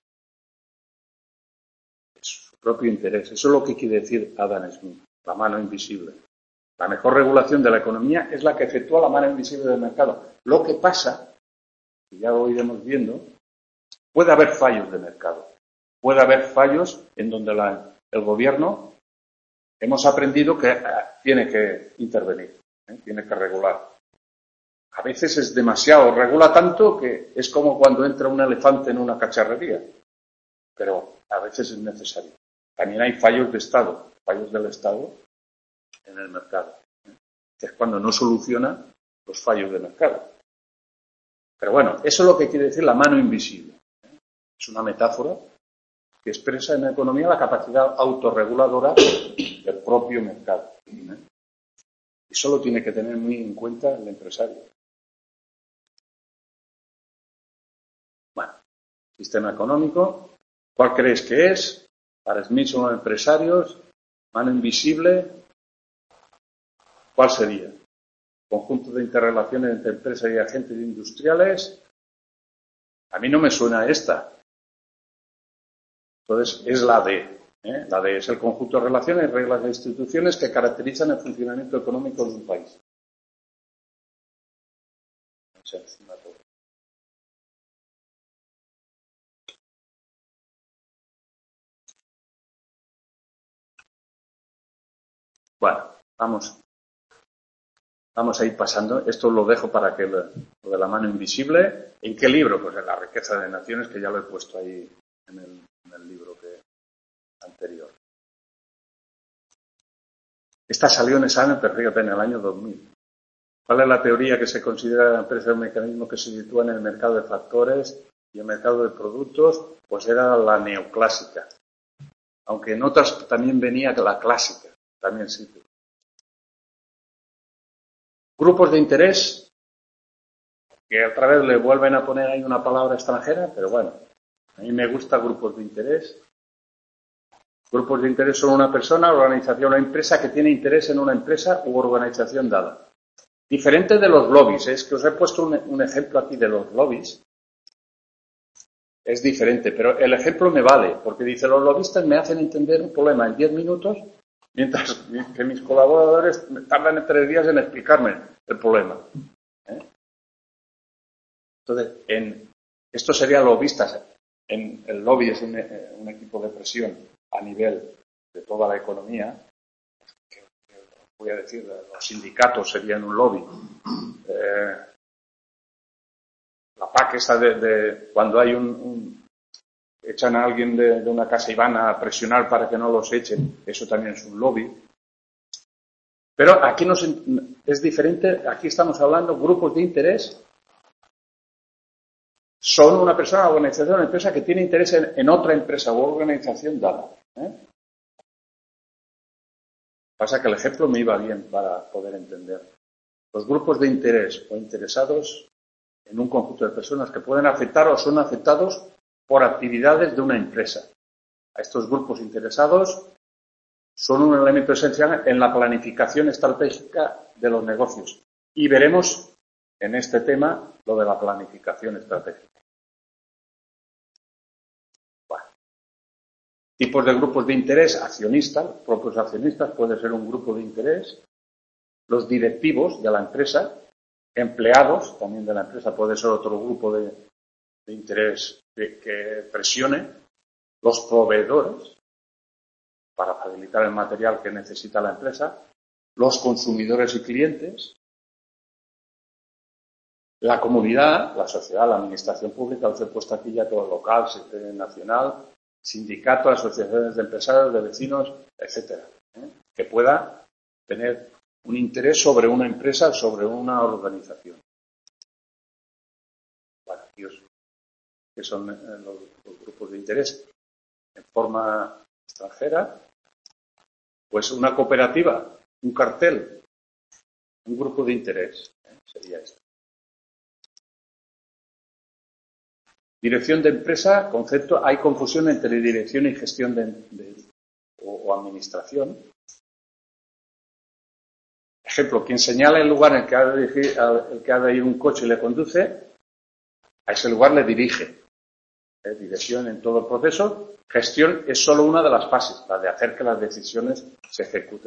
Es su propio interés. Eso es lo que quiere decir Adam Smith, la mano invisible. La mejor regulación de la economía es la que efectúa la mano invisible del mercado. Lo que pasa, y ya lo iremos viendo, puede haber fallos de mercado. Puede haber fallos en donde el gobierno hemos aprendido que tiene que intervenir, tiene que regular. A veces es demasiado, regula tanto que es como cuando entra un elefante en una cacharrería, pero a veces es necesario. También hay fallos de Estado, fallos del Estado en el mercado. Es cuando no soluciona los fallos del mercado. Pero bueno, eso es lo que quiere decir la mano invisible. Es una metáfora que expresa en la economía la capacidad autorreguladora del propio mercado. Eso lo tiene que tener muy en cuenta el empresario. Bueno, sistema económico. ¿Cuál creéis que es? Para Smith son los empresarios. Mano invisible. ¿Cuál sería? Conjunto de interrelaciones entre empresas y agentes industriales. A mí no me suena esta. Entonces, es la D. La D es el conjunto de relaciones, reglas e instituciones que caracterizan el funcionamiento económico de un país. Bueno, vamos a ir pasando. Esto lo dejo para que lo de la mano invisible. ¿En qué libro? Pues en La riqueza de naciones, que ya lo he puesto ahí en el libro anterior. Esta salió en examen, pero fíjate, en el año 2000. ¿Cuál es la teoría que se considera la empresa un mecanismo que se sitúa en el mercado de factores y el mercado de productos? Pues era la neoclásica. Aunque en otras también venía la clásica, también sirve. Grupos de interés, que otra vez le vuelven a poner ahí una palabra extranjera, pero bueno, a mí me gusta grupos de interés. Grupos de interés son una persona, organización o empresa que tiene interés en una empresa u organización dada. Diferente de los lobbies, es que os he puesto un ejemplo aquí de los lobbies. Es diferente, pero el ejemplo me vale, porque dice, los lobistas me hacen entender un problema en 10 minutos, mientras que mis colaboradores tardan 3 días en explicarme el problema. Entonces, esto sería lobistas. El lobby es un equipo de presión a nivel de toda la economía. Voy a decir, los sindicatos serían un lobby. La PAC esa de cuando hay echan a alguien de una casa y van a presionar para que no los echen, eso también es un lobby. Pero aquí es diferente, aquí estamos hablando grupos de interés. Son una persona, organización, una empresa que tiene interés en otra empresa o organización dada. Pasa que el ejemplo me iba bien para poder entender. Los grupos de interés o interesados en un conjunto de personas que pueden afectar o son afectados por actividades de una empresa. A estos grupos interesados son un elemento esencial en la planificación estratégica de los negocios. Y veremos en este tema lo de la planificación estratégica. Bueno. Tipos de grupos de interés, accionistas, propios accionistas, puede ser un grupo de interés. Los directivos de la empresa, empleados también de la empresa, puede ser otro grupo de interés que presione. Los proveedores, para facilitar el material que necesita la empresa. Los consumidores y clientes. La comunidad, la sociedad, la administración pública, os he puesto aquí ya todo local, nacional, sindicatos, asociaciones de empresarios, de vecinos, etcétera, que pueda tener un interés sobre una empresa, sobre una organización. Bueno, aquí que son los grupos de interés en forma extranjera, pues una cooperativa, un cartel, un grupo de interés, sería esto. Dirección de empresa, concepto, hay confusión entre dirección y gestión o administración. Ejemplo, quien señala el lugar en el que ha de ir un coche y le conduce, a ese lugar le dirige. Dirección en todo el proceso. Gestión es solo una de las fases, la de hacer que las decisiones se ejecuten.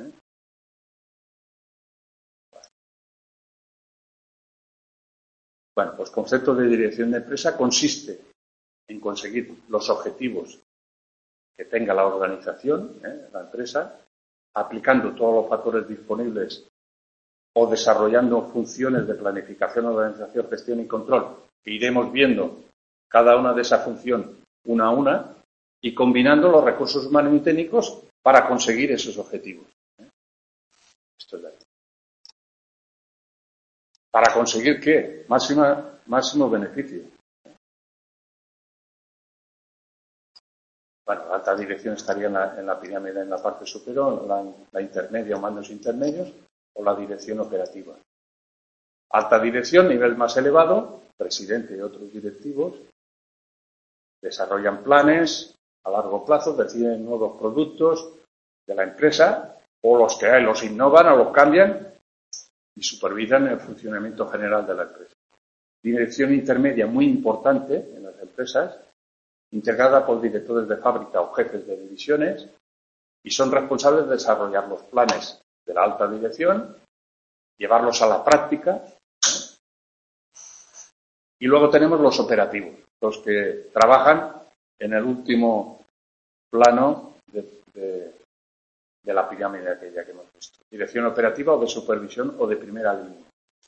Bueno, pues concepto de dirección de empresa consiste en conseguir los objetivos que tenga la organización, la empresa, aplicando todos los factores disponibles o desarrollando funciones de planificación, organización, gestión y control, que iremos viendo cada una de esas funciones una a una, y combinando los recursos humanos y técnicos para conseguir esos objetivos. Esto es de aquí. ¿Para conseguir qué? Máximo beneficio. Bueno, la alta dirección estaría en la pirámide en la parte superior, la intermedia o mandos intermedios, o la dirección operativa. Alta dirección, nivel más elevado, presidente y otros directivos, desarrollan planes a largo plazo, deciden nuevos productos de la empresa, o los que hay los innovan o los cambian y supervisan el funcionamiento general de la empresa. Dirección intermedia, muy importante en las empresas, integrada por directores de fábrica o jefes de divisiones, y son responsables de desarrollar los planes de la alta dirección, llevarlos a la práctica, y luego tenemos los operativos, los que trabajan en el último plano de la pirámide aquella que hemos visto. Dirección operativa o de supervisión o de primera línea.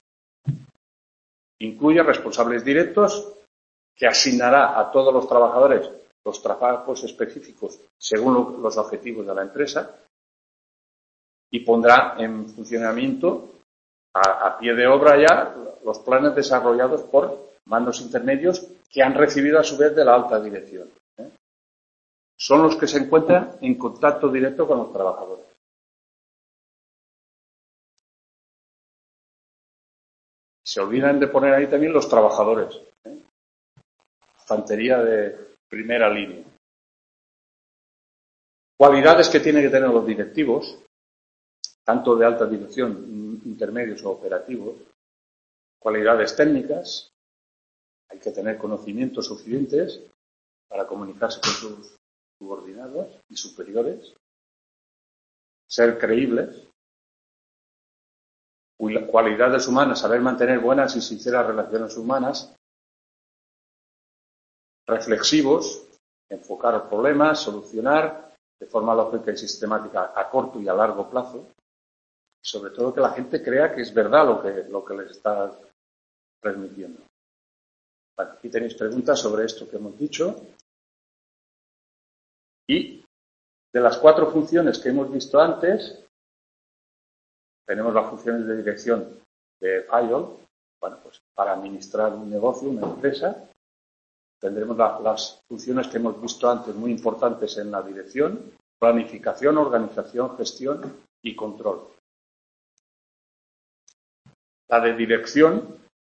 Incluye responsables directos que asignará a todos los trabajadores los trabajos específicos según los objetivos de la empresa y pondrá en funcionamiento a pie de obra ya los planes desarrollados por mandos intermedios que han recibido a su vez de la alta dirección. Son los que se encuentran en contacto directo con los trabajadores. Se olvidan de poner ahí también los trabajadores. Infantería de primera línea. Cualidades que tienen que tener los directivos, tanto de alta dirección, intermedios o operativos. Cualidades técnicas. Hay que tener conocimientos suficientes para comunicarse con sus subordinados y superiores. Ser creíbles. Cualidades humanas, saber mantener buenas y sinceras relaciones humanas. Reflexivos, enfocar problemas, solucionar de forma lógica y sistemática a corto y a largo plazo. Y sobre todo que la gente crea que es verdad lo que les está transmitiendo. Bueno, aquí tenéis preguntas sobre esto que hemos dicho. Y de las 4 funciones que hemos visto antes, tenemos las funciones de dirección de Fayol, bueno, pues para administrar un negocio, una empresa. Tendremos las funciones que hemos visto antes, muy importantes en la dirección: planificación, organización, gestión y control. La de dirección,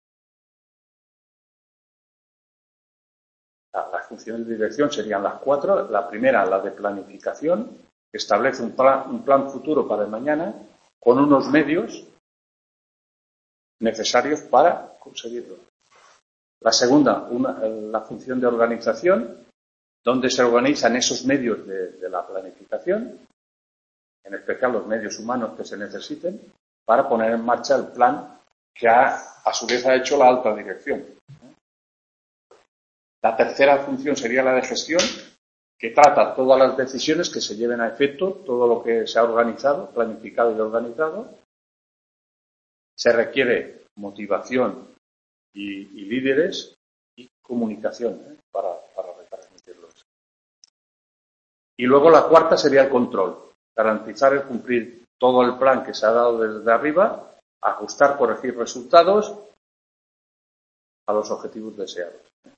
las funciones de dirección serían las 4. La primera, la de planificación, que establece un plan futuro para el mañana con unos medios necesarios para conseguirlo. La segunda, la función de organización, donde se organizan esos medios de la planificación, en especial los medios humanos que se necesiten, para poner en marcha el plan que a su vez ha hecho la alta dirección. La tercera función sería la de gestión, que trata todas las decisiones que se lleven a efecto, todo lo que se ha organizado, planificado y organizado. Se requiere motivación y líderes y comunicación para retransmitirlos. Y luego la cuarta sería el control, garantizar el cumplir todo el plan que se ha dado desde arriba, ajustar, corregir resultados a los objetivos deseados.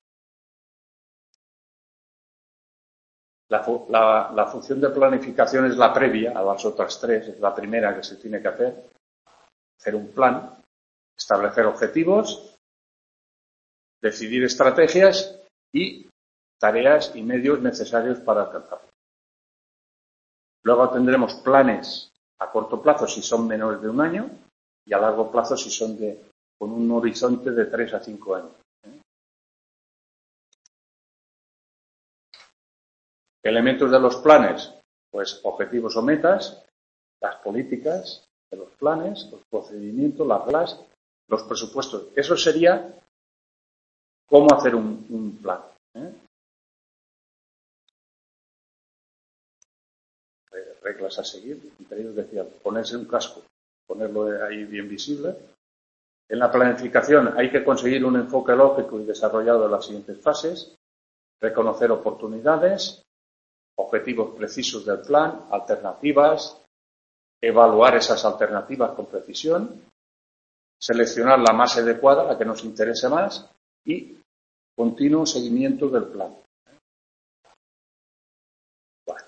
La función de planificación es la previa a las otras tres, es la primera que se tiene que hacer un plan, establecer objetivos, decidir estrategias y tareas y medios necesarios para alcanzarlos. Luego tendremos planes a corto plazo si son menores de un año y a largo plazo si son con un horizonte de 3 a 5 años. Elementos de los planes, pues objetivos o metas, las políticas de los planes, los procedimientos, las reglas, los presupuestos. Eso sería cómo hacer un plan. Reglas a seguir, entre ellos decía, ponerse un casco, ponerlo ahí bien visible. En la planificación hay que conseguir un enfoque lógico y desarrollado en las siguientes fases, reconocer oportunidades, objetivos precisos del plan, alternativas, evaluar esas alternativas con precisión, seleccionar la más adecuada, la que nos interese más, y continuo seguimiento del plan. Bueno.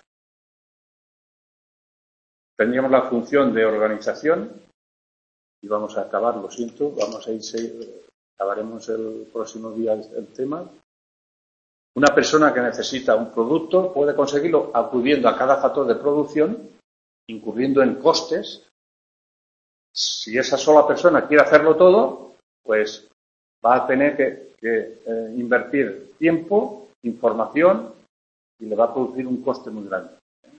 Tendríamos la función de organización, y vamos a acabar, lo siento, acabaremos el próximo día el tema. Una persona que necesita un producto puede conseguirlo acudiendo a cada factor de producción, incurriendo en costes. Si esa sola persona quiere hacerlo todo, pues va a tener que invertir tiempo, información y le va a producir un coste muy grande.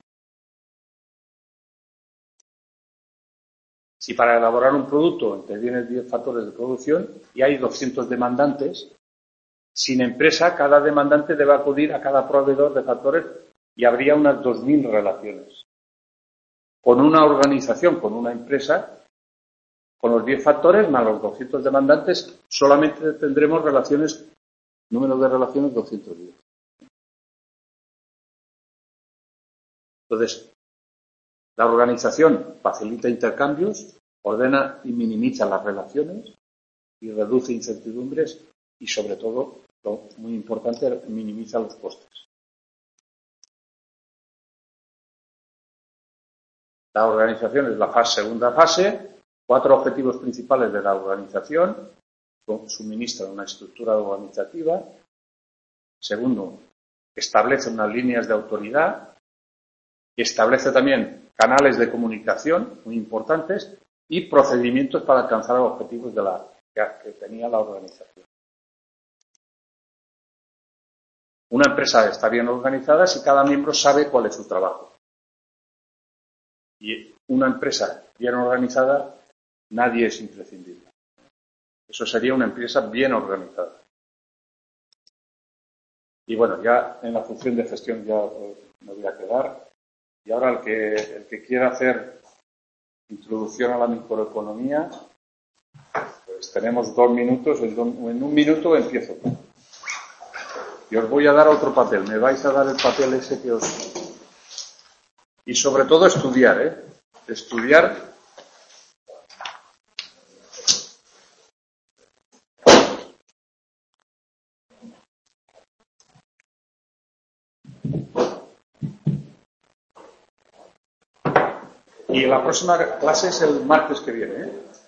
Si para elaborar un producto intervienen 10 factores de producción y hay 200 demandantes, sin empresa, cada demandante debe acudir a cada proveedor de factores y habría unas 2.000 relaciones. Con una organización, con una empresa, con los 10 factores más los 200 demandantes, solamente tendremos número de relaciones 210. Entonces, la organización facilita intercambios, ordena y minimiza las relaciones y reduce incertidumbres y, sobre todo, lo muy importante, minimiza los costes. La organización es la segunda fase. 4 objetivos principales de la organización. Suministra una estructura organizativa. Segundo, establece unas líneas de autoridad. Establece también canales de comunicación muy importantes y procedimientos para alcanzar los objetivos que tenía la organización. Una empresa está bien organizada si cada miembro sabe cuál es su trabajo. Y una empresa bien organizada, nadie es imprescindible. Eso sería una empresa bien organizada. Y bueno, ya en la función de gestión ya me voy a quedar. Y ahora el que quiera hacer introducción a la microeconomía, pues tenemos 2 minutos. En 1 minuto empiezo. Y os voy a dar otro papel. Me vais a dar el papel ese que os... Y sobre todo estudiar, Estudiar. Y la próxima clase es el martes que viene,